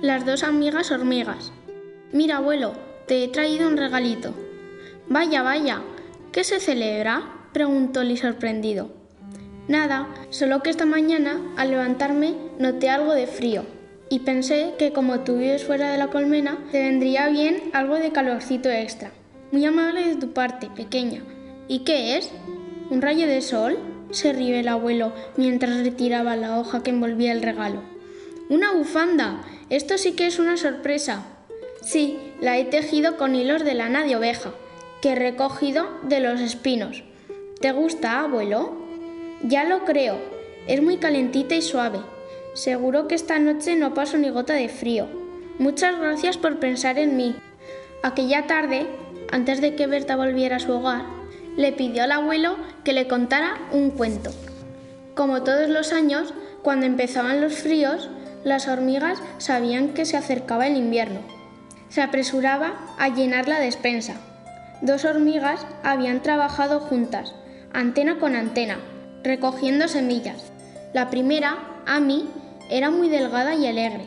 las dos amigas hormigas. «Mira, abuelo, te he traído un regalito». «Vaya, vaya, ¿qué se celebra?», preguntó Oli sorprendido. «Nada, solo que esta mañana, al levantarme, noté algo de frío y pensé que como tú vives fuera de la colmena, te vendría bien algo de calorcito extra. Muy amable de tu parte, pequeña. ¿Y qué es? ¿Un rayo de sol?», se rió el abuelo mientras retiraba la hoja que envolvía el regalo. «¡Una bufanda! Esto sí que es una sorpresa». «Sí, la he tejido con hilos de lana de oveja, que he recogido de los espinos. ¿Te gusta, abuelo?». «Ya lo creo. Es muy calentita y suave. Seguro que esta noche no paso ni gota de frío. Muchas gracias por pensar en mí». Aquella tarde, antes de que Berta volviera a su hogar, le pidió al abuelo que le contara un cuento. Como todos los años, cuando empezaban los fríos, las hormigas sabían que se acercaba el invierno. Se apresuraba a llenar la despensa. Dos hormigas habían trabajado juntas, antena con antena, recogiendo semillas. La primera, Amy, era muy delgada y alegre.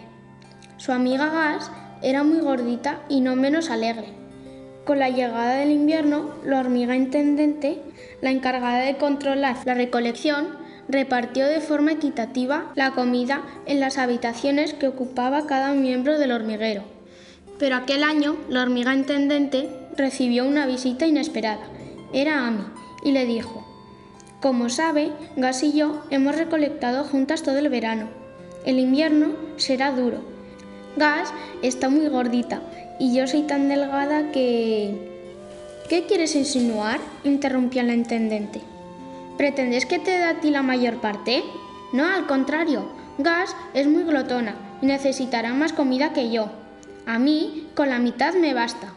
Su amiga Gas era muy gordita y no menos alegre. Con la llegada del invierno, la hormiga intendente, la encargada de controlar la recolección, repartió de forma equitativa la comida en las habitaciones que ocupaba cada miembro del hormiguero. Pero aquel año, la hormiga intendente recibió una visita inesperada. Era Amy, y le dijo: «Como sabe, Gas y yo hemos recolectado juntas todo el verano. El invierno será duro. Gas está muy gordita y yo soy tan delgada que...». «¿Qué quieres insinuar?», interrumpió la intendente. «¿Pretendes que te dé a ti la mayor parte?». «No, al contrario. Gas es muy glotona y necesitará más comida que yo. A mí, con la mitad me basta.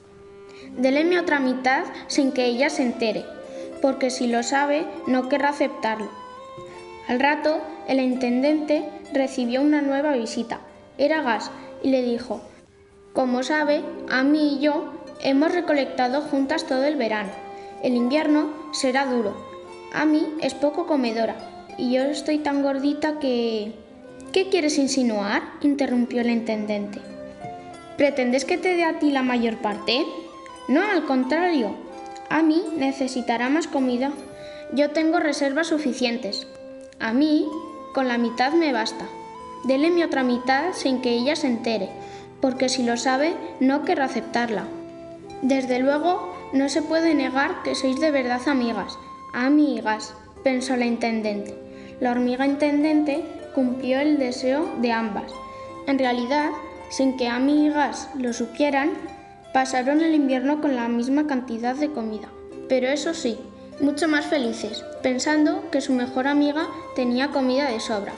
Déleme otra mitad sin que ella se entere, porque si lo sabe, no querrá aceptarlo». Al rato, el intendente recibió una nueva visita. Era Gas, y le dijo: «Como sabe, Amy y yo hemos recolectado juntas todo el verano. El invierno será duro. Amy es poco comedora, y yo estoy tan gordita que...». «¿Qué quieres insinuar?», interrumpió el intendente. «¿Pretendes que te dé a ti la mayor parte?». «No, al contrario. Amy necesitará más comida. Yo tengo reservas suficientes. A mí, con la mitad me basta. Dele mi otra mitad sin que ella se entere, porque si lo sabe, no querrá aceptarla». «Desde luego, no se puede negar que sois de verdad amigas, Amy y Gas», pensó la intendente. La hormiga intendente cumplió el deseo de ambas. En realidad, sin que Amy y Gas lo supieran, pasaron el invierno con la misma cantidad de comida. Pero eso sí, mucho más felices, pensando que su mejor amiga tenía comida de sobra.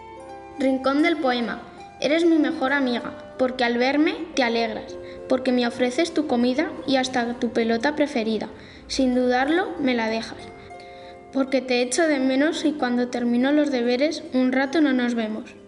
Rincón del poema. Eres mi mejor amiga, porque al verme te alegras, porque me ofreces tu comida y hasta tu pelota preferida. Sin dudarlo, me la dejas. Porque te echo de menos y cuando termino los deberes, un rato no nos vemos.